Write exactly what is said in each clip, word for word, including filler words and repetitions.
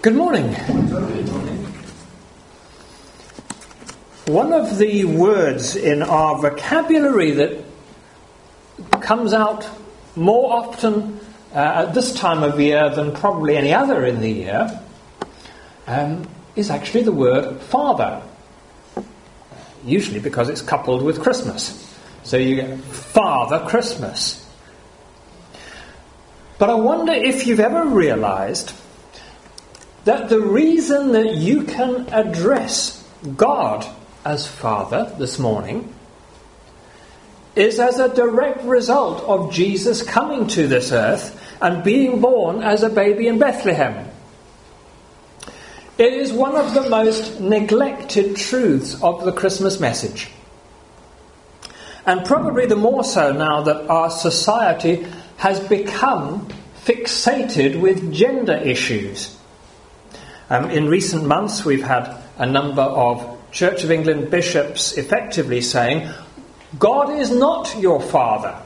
Good morning. One of the words in our vocabulary that comes out more often uh, at this time of year than probably any other in the year um, is actually the word father. Usually because it's coupled with Christmas. So you get Father Christmas. But I wonder if you've ever realized that the reason that you can address God as Father this morning is as a direct result of Jesus coming to this earth and being born as a baby in Bethlehem. It is one of the most neglected truths of the Christmas message. And probably the more so now that our society has become fixated with gender issues. Um, in recent months, we've had a number of Church of England bishops effectively saying, God is not your father,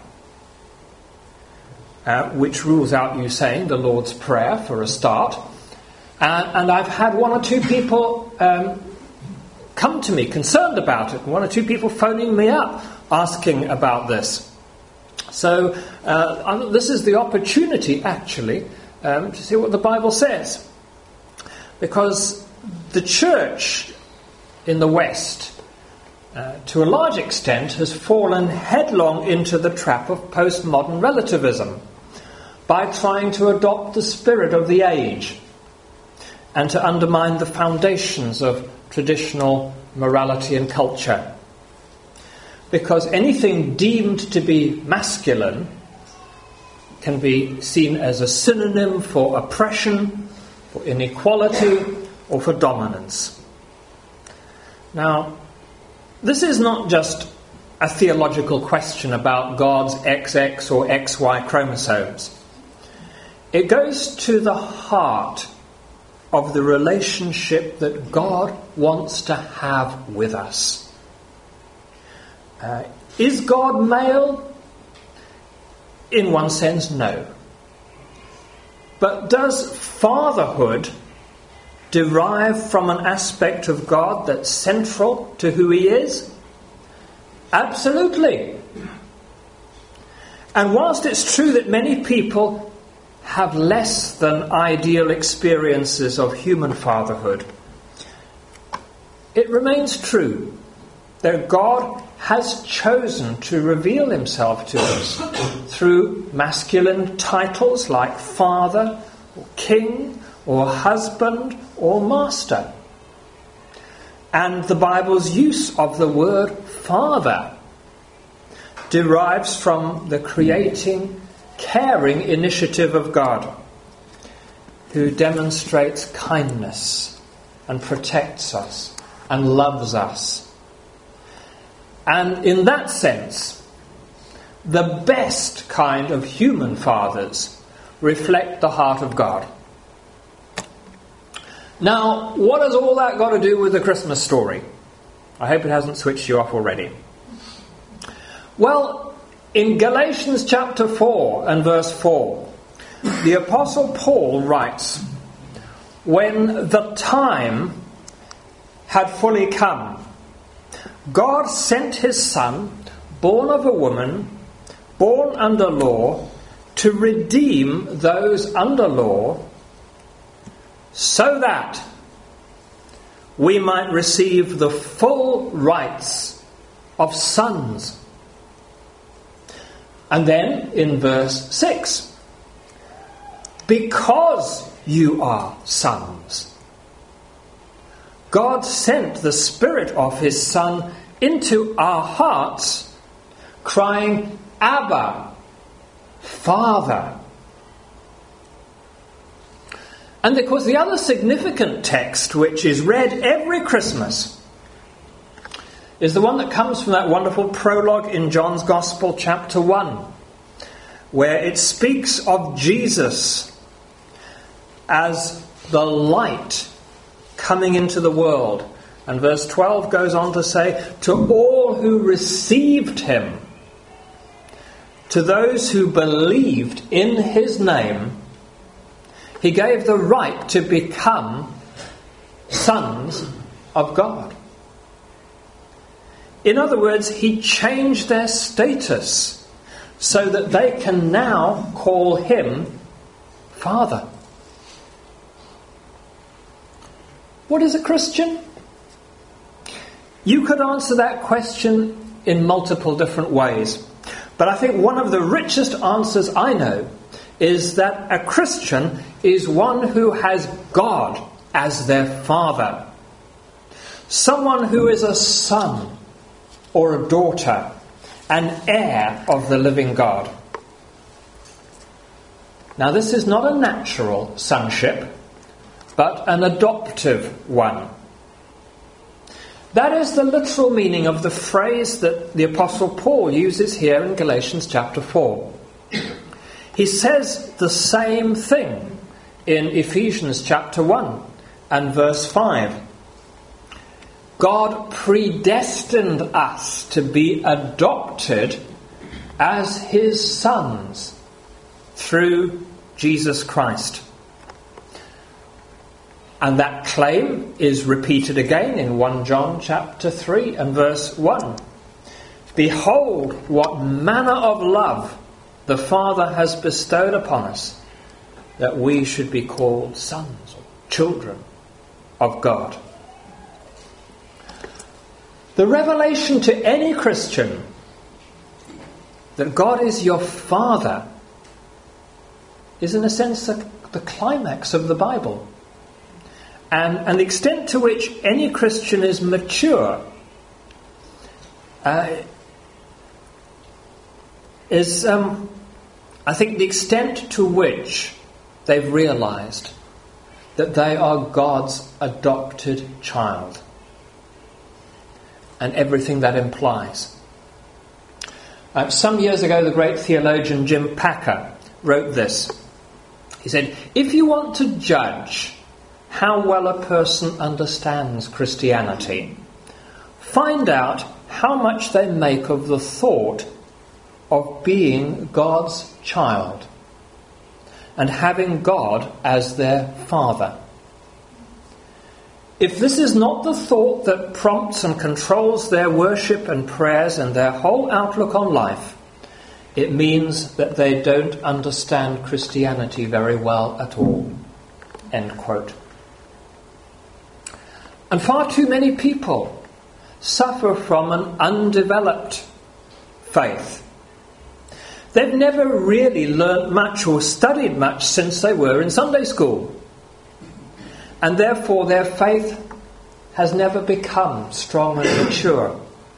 uh, which rules out you saying the Lord's Prayer for a start. Uh, and I've had one or two people um, come to me concerned about it, one or two people phoning me up asking about this. So uh, this is the opportunity, actually, um, to see what the Bible says. Because the church in the West, uh, to a large extent, has fallen headlong into the trap of postmodern relativism by trying to adopt the spirit of the age and to undermine the foundations of traditional morality and culture. Because anything deemed to be masculine can be seen as a synonym for oppression, for inequality, or for dominance. Now, this is not just a theological question about God's X X or X Y chromosomes. It goes to the heart of the relationship that God wants to have with us. Uh, is God male? In one sense, no. But does fatherhood derive from an aspect of God that's central to who he is? Absolutely. And whilst it's true that many people have less than ideal experiences of human fatherhood, it remains true that God has chosen to reveal himself to us through masculine titles like father, or king, or husband, or master. And the Bible's use of the word father derives from the creating, caring initiative of God, who demonstrates kindness and protects us and loves us. And in that sense, the best kind of human fathers reflect the heart of God. Now, what has all that got to do with the Christmas story? I hope it hasn't switched you off already. Well, in Galatians chapter four and verse four, the Apostle Paul writes, "When the time had fully come, God sent his Son, born of a woman, born under law, to redeem those under law, so that we might receive the full rights of sons." And then in verse six, "Because you are sons, God sent the Spirit of his Son into our hearts, crying, 'Abba, Father.'" And of course the other significant text which is read every Christmas is the one that comes from that wonderful prologue in John's Gospel chapter one, where it speaks of Jesus as the light coming into the world. And verse twelve goes on to say, "To all who received him, to those who believed in his name, He gave the right to become sons of God. In other words, he changed their status so that they can now call him Father. What is a Christian? You could answer that question in multiple different ways. But I think one of the richest answers I know is that a Christian is one who has God as their father. Someone who is a son or a daughter, an heir of the living God. Now, this is not a natural sonship, but an adoptive one. That is the literal meaning of the phrase that the Apostle Paul uses here in Galatians chapter four. He says the same thing in Ephesians chapter one and verse five. God predestined us to be adopted as his sons through Jesus Christ. And that claim is repeated again in First John chapter three and verse one. Behold, what manner of love the Father has bestowed upon us, that we should be called sons or children of God. The revelation to any Christian that God is your Father is in a sense the, the climax of the Bible. And, and the extent to which any Christian is mature uh, is, um, I think, the extent to which they've realized that they are God's adopted child and everything that implies. Uh, some years ago, the great theologian Jim Packer wrote this. He said, if you want to judge how well a person understands Christianity, find out how much they make of the thought of being God's child and having God as their father. If this is not the thought that prompts and controls their worship and prayers and their whole outlook on life, it means that they don't understand Christianity very well at all. End quote. And far too many people suffer from an undeveloped faith. They've never really learnt much or studied much since they were in Sunday school. And therefore their faith has never become strong and mature.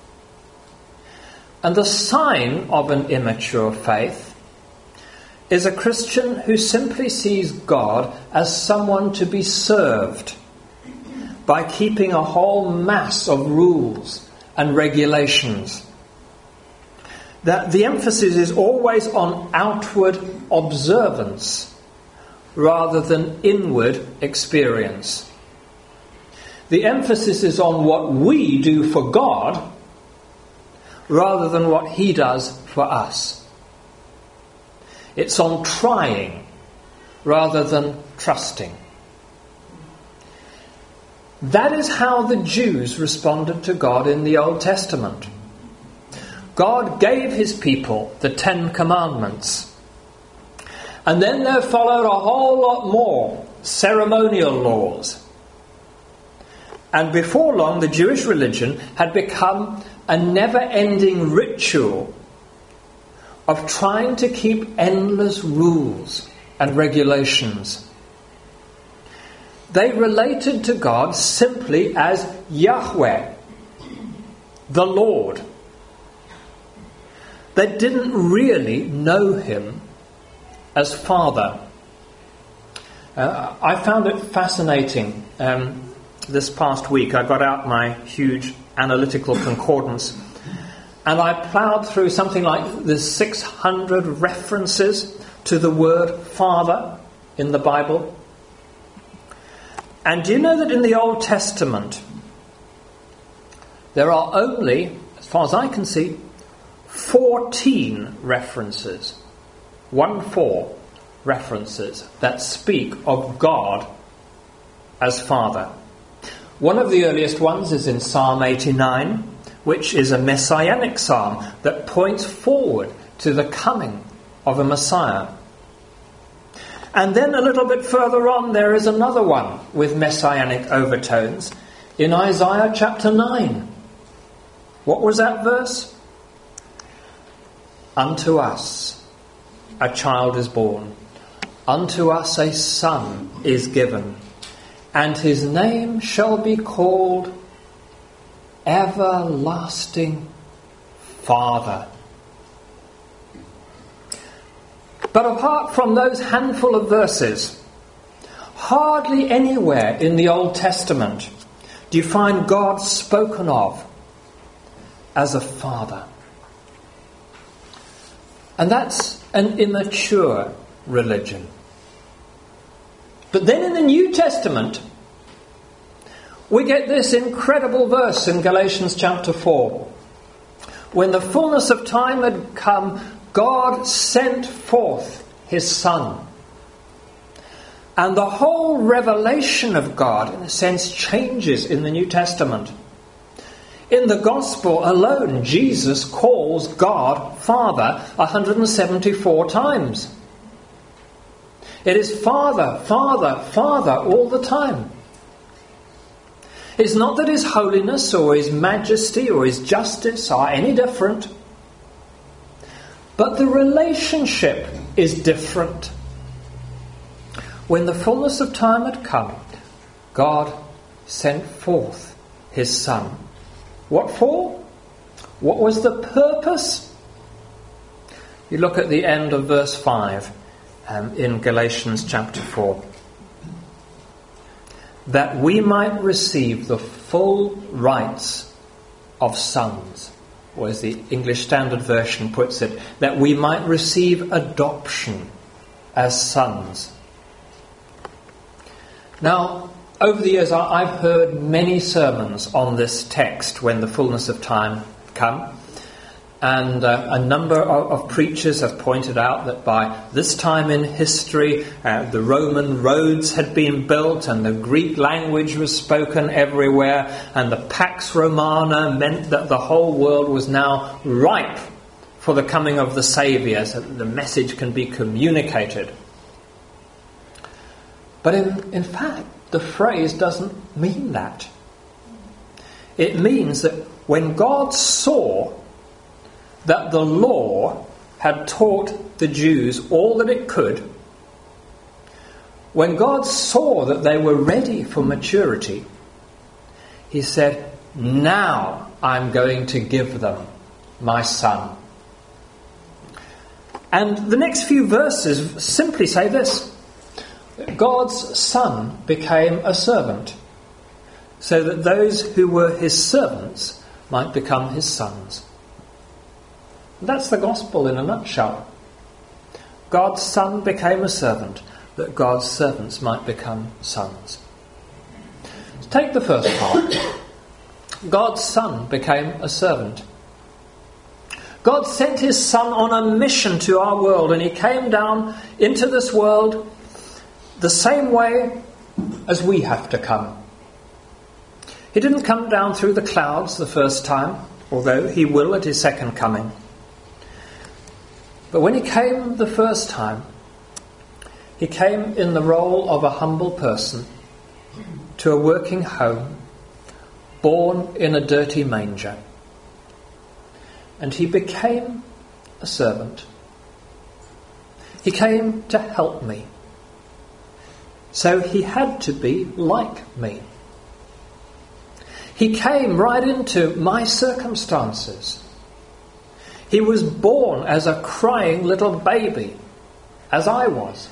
And the sign of an immature faith is a Christian who simply sees God as someone to be served by keeping a whole mass of rules and regulations. That the emphasis is always on outward observance rather than inward experience. The emphasis is on what we do for God rather than what he does for us. It's on trying rather than trusting. That is how the Jews responded to God in the Old Testament. God gave his people the Ten Commandments. And then there followed a whole lot more ceremonial laws. And before long, the Jewish religion had become a never-ending ritual of trying to keep endless rules and regulations. They related to God simply as Yahweh, the Lord. They didn't really know him as Father. Uh, I found it fascinating. Um, this past week I got out my huge analytical concordance and I ploughed through something like the six hundred references to the word Father in the Bible. And do you know that in the Old Testament there are only, as far as I can see, fourteen references, one four, references that speak of God as Father. One of the earliest ones is in Psalm eighty-nine, which is a messianic psalm that points forward to the coming of a Messiah. And then a little bit further on there is another one with messianic overtones in Isaiah chapter nine. What was that verse? Unto us a child is born, unto us a son is given, and his name shall be called Everlasting Father. But apart from those handful of verses, hardly anywhere in the Old Testament do you find God spoken of as a father. And that's an immature religion. But then in the New Testament, we get this incredible verse in Galatians chapter four. When the fullness of time had come, God sent forth his Son. And the whole revelation of God, in a sense, changes in the New Testament. In the Gospel alone, Jesus calls God Father one hundred seventy-four times. It is Father, Father, Father all the time. It's not that his holiness or his majesty or his justice are any different, but the relationship is different. When the fullness of time had come, God sent forth his Son. What for? What was the purpose? You look at the end of verse five um, in Galatians chapter four. That we might receive the full rights of sons, or as the English Standard Version puts it, that we might receive adoption as sons. Now, over the years, I've heard many sermons on this text, when the fullness of time come. And uh, a number of, of preachers have pointed out that by this time in history, uh, the Roman roads had been built and the Greek language was spoken everywhere, and the Pax Romana meant that the whole world was now ripe for the coming of the Saviour, so that the message can be communicated. But in, in fact, the phrase doesn't mean that. It means that when God saw that the law had taught the Jews all that it could, when God saw that they were ready for maturity, he said, now I'm going to give them my Son. And the next few verses simply say this: God's Son became a servant, so that those who were his servants might become his sons. That's the gospel in a nutshell. God's Son became a servant, that God's servants might become sons. Let's take the first part. God's Son became a servant. God sent his Son on a mission to our world, and he came down into this world the same way as we have to come. He didn't come down through the clouds the first time, although he will at his second coming. But when he came the first time, he came in the role of a humble person to a working home, born in a dirty manger. And he became a servant. He came to help me. So he had to be like me. He came right into my circumstances. He was born as a crying little baby, as I was.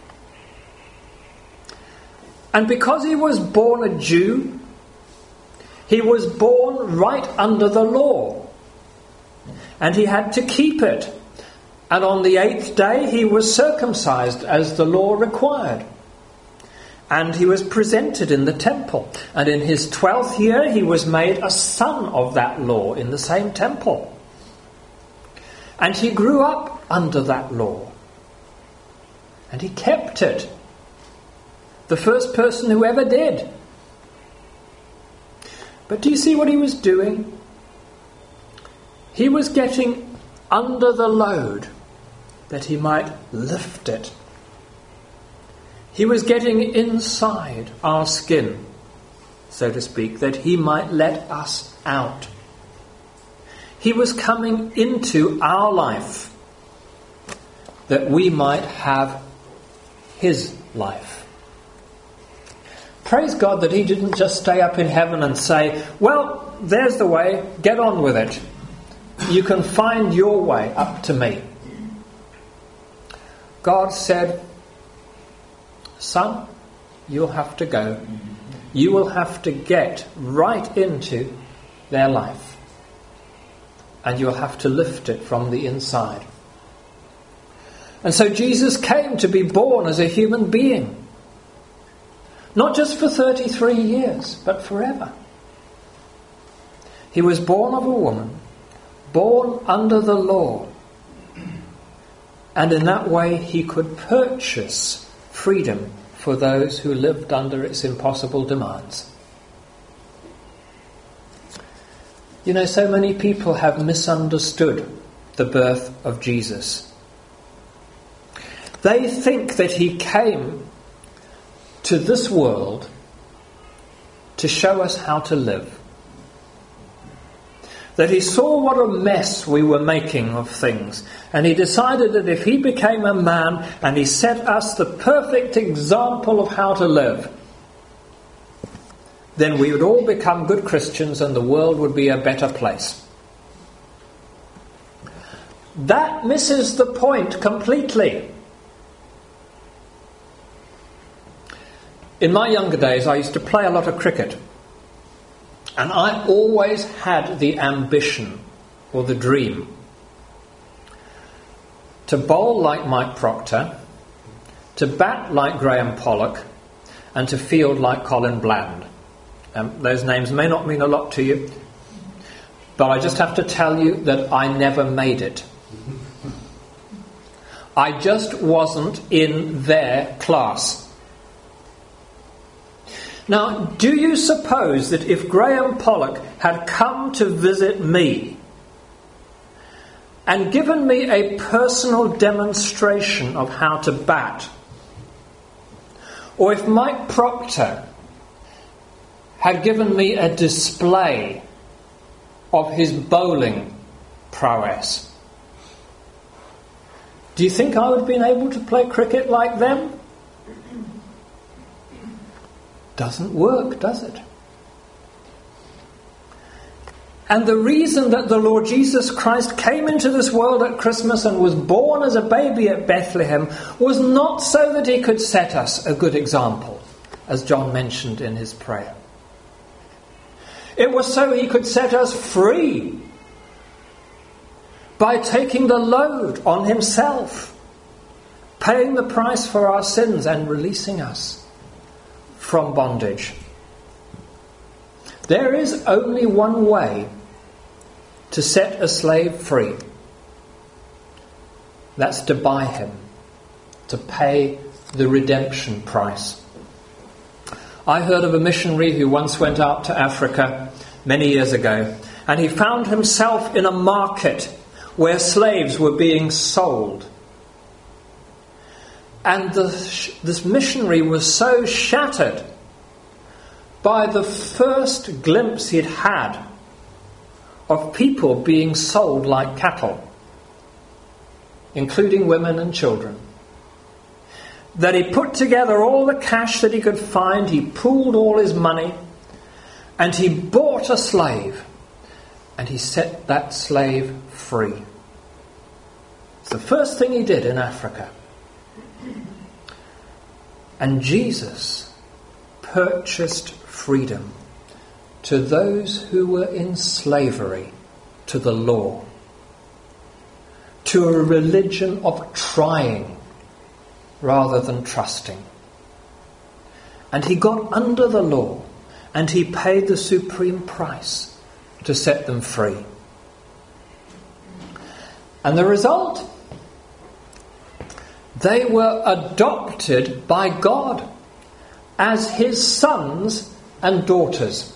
And because he was born a Jew, he was born right under the law. And he had to keep it. And on the eighth day he was circumcised as the law required. And he was presented in the temple. And in his twelfth year he was made a son of that law in the same temple. And he grew up under that law. And he kept it. The first person who ever did. But do you see what he was doing? He was getting under the load that he might lift it. He was getting inside our skin, so to speak, that he might let us out. He was coming into our life that we might have his life. Praise God that he didn't just stay up in heaven and say, well, there's the way, get on with it. You can find your way up to me. God said, son, you'll have to go. You will have to get right into their life. And you'll have to lift it from the inside. And so Jesus came to be born as a human being. Not just for thirty-three years, but forever. He was born of a woman, born under the law. And in that way he could purchase freedom for those who lived under its impossible demands. You know, so many people have misunderstood the birth of Jesus. They think that he came to this world to show us how to live. That he saw what a mess we were making of things, and he decided that if he became a man and he set us the perfect example of how to live, then we would all become good Christians and the world would be a better place. That misses the point completely. In my younger days, I used to play a lot of cricket. And I always had the ambition, or the dream, to bowl like Mike Proctor, to bat like Graham Pollock, and to field like Colin Bland. Um, those names may not mean a lot to you, but I just have to tell you that I never made it. I just wasn't in their class. Now, do you suppose that if Graham Pollock had come to visit me and given me a personal demonstration of how to bat, or if Mike Proctor had given me a display of his bowling prowess, do you think I would have been able to play cricket like them? Doesn't work, does it? And the reason that the Lord Jesus Christ came into this world at Christmas and was born as a baby at Bethlehem was not so that he could set us a good example, as John mentioned in his prayer. It was so he could set us free by taking the load on himself, paying the price for our sins and releasing us from bondage. There is only one way to set a slave free. That's to buy him, to pay the redemption price. I heard of a missionary who once went out to Africa many years ago, and he found himself in a market where slaves were being sold. And the, this missionary was so shattered by the first glimpse he'd had of people being sold like cattle, including women and children, that he put together all the cash that he could find, he pooled all his money, and he bought a slave, and he set that slave free. It's the first thing he did in Africa. And Jesus purchased freedom to those who were in slavery to the law, to a religion of trying rather than trusting. And he got under the law and he paid the supreme price to set them free. And the result? They were adopted by God as his sons and daughters.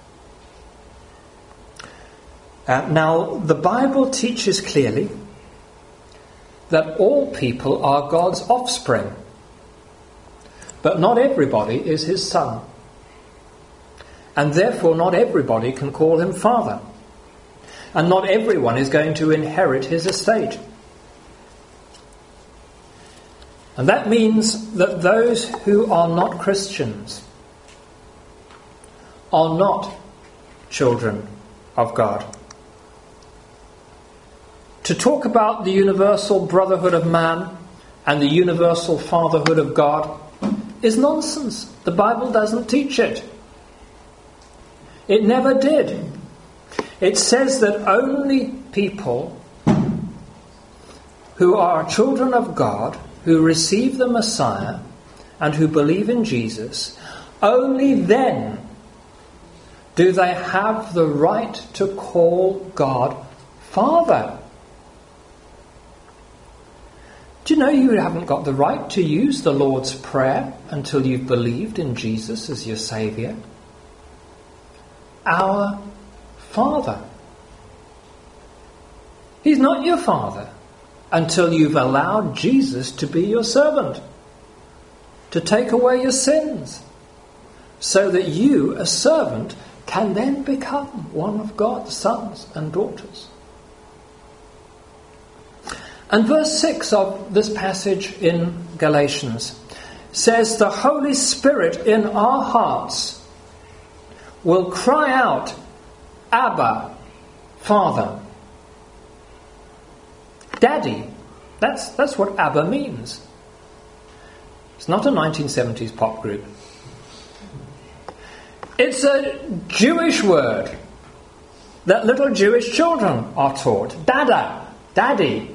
Uh, now, the Bible teaches clearly that all people are God's offspring, but not everybody is his son. And therefore not everybody can call him father. And not everyone is going to inherit his estate. And that means that those who are not Christians are not children of God. To talk about the universal brotherhood of man and the universal fatherhood of God is nonsense. The Bible doesn't teach it. It never did. It says that only people who are children of God, who receive the Messiah and who believe in Jesus, only then do they have the right to call God Father. Do you know you haven't got the right to use the Lord's Prayer until you've believed in Jesus as your Saviour? Our Father. He's not your Father until you've allowed Jesus to be your servant, to take away your sins, so that you, a servant, can then become one of God's sons and daughters. And verse six of this passage in Galatians says, the Holy Spirit in our hearts will cry out, Abba, Father. Daddy. That's, that's what Abba means. It's not a nineteen seventies pop group. It's a Jewish word that little Jewish children are taught. Dada. Daddy.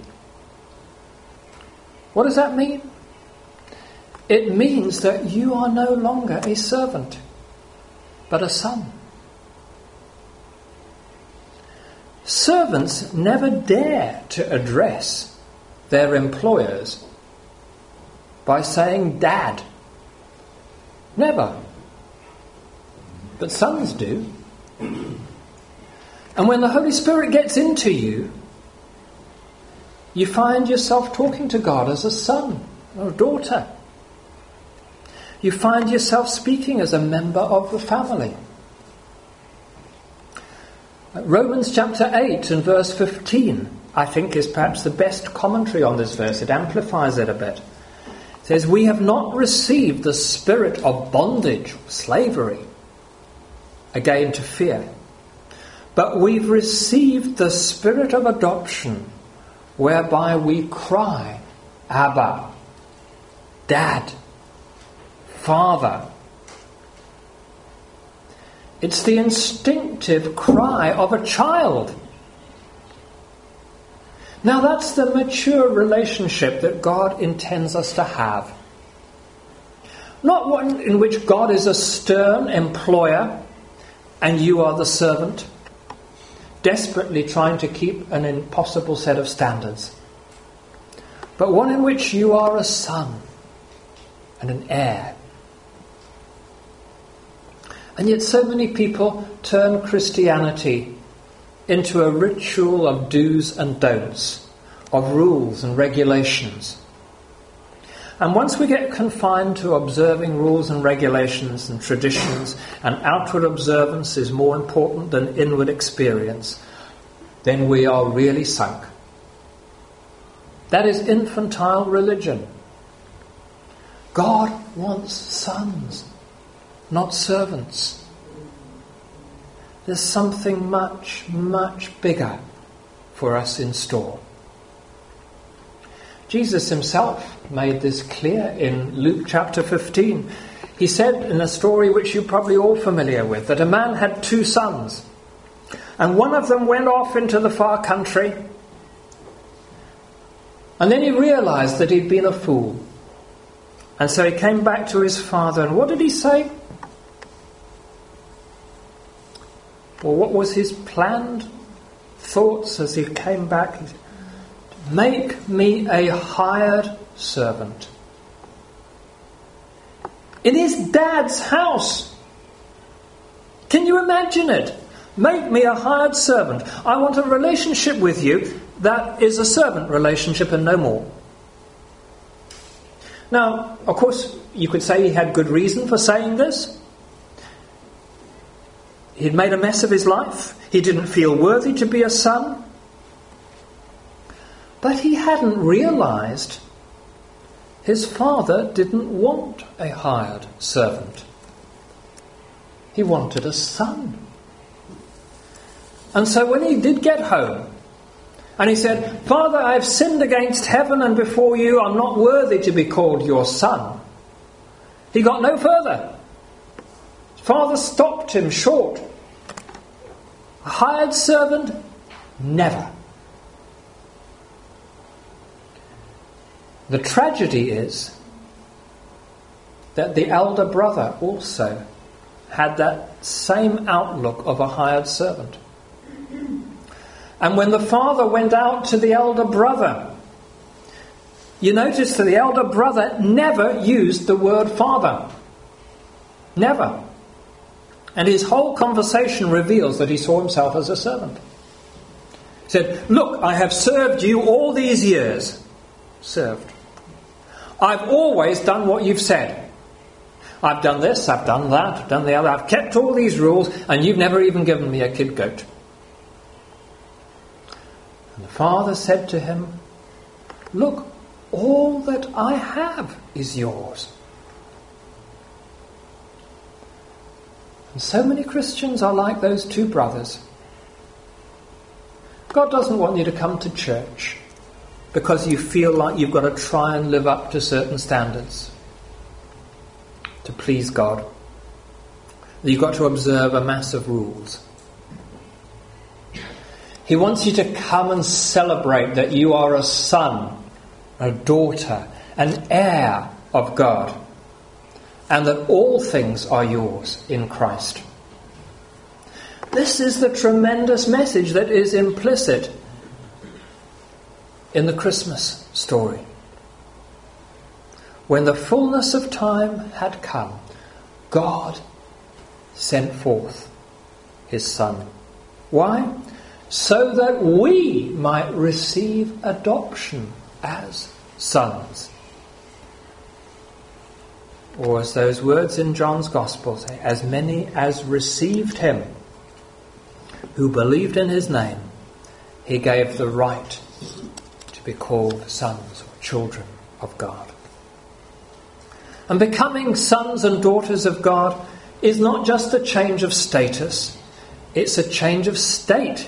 What does that mean? It means that you are no longer a servant, but a son. Servants never dare to address their employers by saying Dad. Never. But sons do. And when the Holy Spirit gets into you, you find yourself talking to God as a son or a daughter. You find yourself speaking as a member of the family. Romans chapter eight and verse fifteen, I think, is perhaps the best commentary on this verse. It amplifies it a bit. It says, we have not received the spirit of bondage, slavery, again to fear, but we've received the spirit of adoption, whereby we cry, Abba, Dad, Father. It's the instinctive cry of a child. Now that's the mature relationship that God intends us to have. Not one in which God is a stern employer and you are the servant, desperately trying to keep an impossible set of standards, but one in which you are a son and an heir. And yet so many people turn Christianity into a ritual of do's and don'ts, of rules and regulations. And once we get confined to observing rules and regulations and traditions, and outward observance is more important than inward experience, then we are really sunk. That is infantile religion. God wants sons, not servants. There's something much, much bigger for us in store. Jesus himself made this clear in Luke chapter fifteen. He said in a story which you're probably all familiar with, that a man had two sons, and one of them went off into the far country, and then he realized that he'd been a fool. And so he came back to his father, and what did he say? Well, what was his planned thoughts as he came back? Make me a hired servant. In his dad's house. Can you imagine it? Make me a hired servant. I want a relationship with you that is a servant relationship and no more. Now, of course, you could say he had good reason for saying this. He'd made a mess of his life. He didn't feel worthy to be a son. But he hadn't realized his father didn't want a hired servant. He wanted a son. And so when he did get home, and he said, "Father, I have sinned against heaven and before you. I'm not worthy to be called your son," he got no further. His father stopped him short. A hired servant? Never. The tragedy is that the elder brother also had that same outlook of a hired servant. And when the father went out to the elder brother, you notice that the elder brother never used the word father. Never. And his whole conversation reveals that he saw himself as a servant. He said, "Look, I have served you all these years." Served. "I've always done what you've said. I've done this, I've done that, I've done the other. I've kept all these rules, and you've never even given me a kid goat." And the father said to him, "Look, all that I have is yours." And so many Christians are like those two brothers. God doesn't want you to come to church because you feel like you've got to try and live up to certain standards to please God. You've got to observe a mass of rules. He wants you to come and celebrate that you are a son, a daughter, an heir of God, and that all things are yours in Christ. This is the tremendous message that is implicit in the Christmas story. When the fullness of time had come, God sent forth his Son. Why? So that we might receive adoption as sons. Or as those words in John's Gospel say, as many as received him, who believed in his name, he gave the right to be called sons or children of God. And becoming sons and daughters of God is not just a change of status, it's a change of state.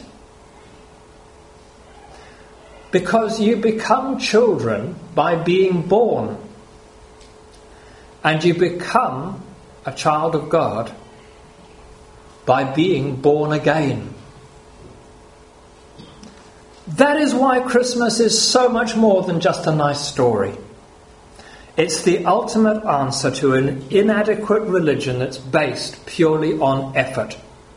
Because you become children by being born. And you become a child of God by being born again. That is why Christmas is so much more than just a nice story. It's the ultimate answer to an inadequate religion that's based purely on effort.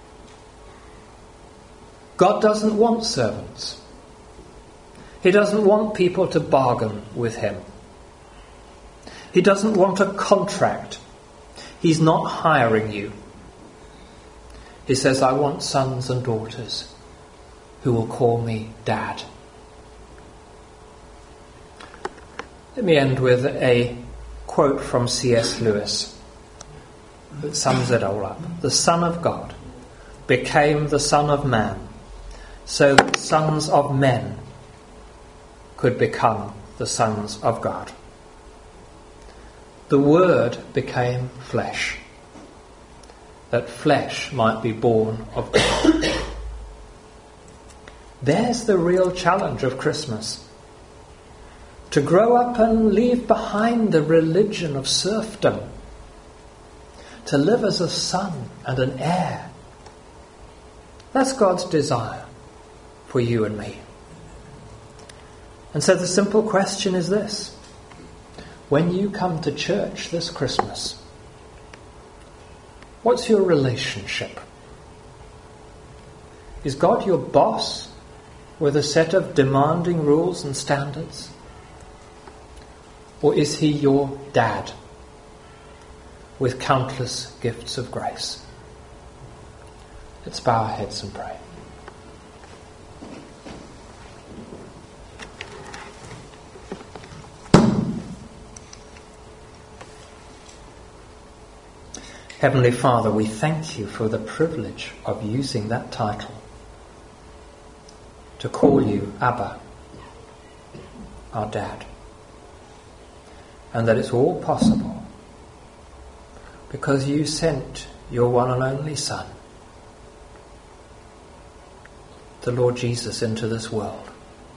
God doesn't want servants. He doesn't want people to bargain with him. He doesn't want a contract. He's not hiring you. He says, I want sons and daughters who will call me Dad. Let me end with a quote from C S Lewis that sums it all up. The Son of God became the Son of Man so that sons of men could become the sons of God. The Word became flesh, that flesh might be born of God. There's the real challenge of Christmas. To grow up and leave behind the religion of serfdom. To live as a son and an heir. That's God's desire for you and me. And so the simple question is this. When you come to church this Christmas, what's your relationship? Is God your boss with a set of demanding rules and standards? Or is he your dad with countless gifts of grace? Let's bow our heads and pray. Heavenly Father, we thank you for the privilege of using that title to call you Abba, our dad, and that it's all possible because you sent your one and only Son, the Lord Jesus, into this world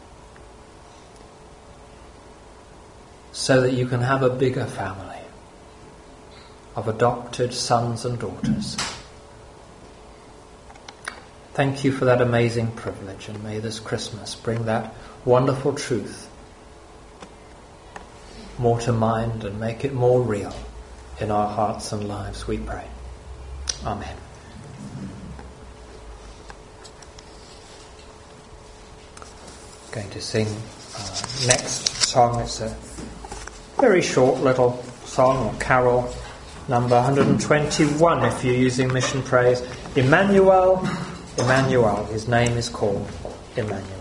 so that you can have a bigger family of adopted sons and daughters. Thank you for that amazing privilege, and may this Christmas bring that wonderful truth more to mind and make it more real in our hearts and lives, we pray. Amen. I'm going to sing uh, next song. It's a very short little song or carol, number one hundred twenty-one if you're using Mission Praise. Emmanuel, Emmanuel, his name is called Emmanuel.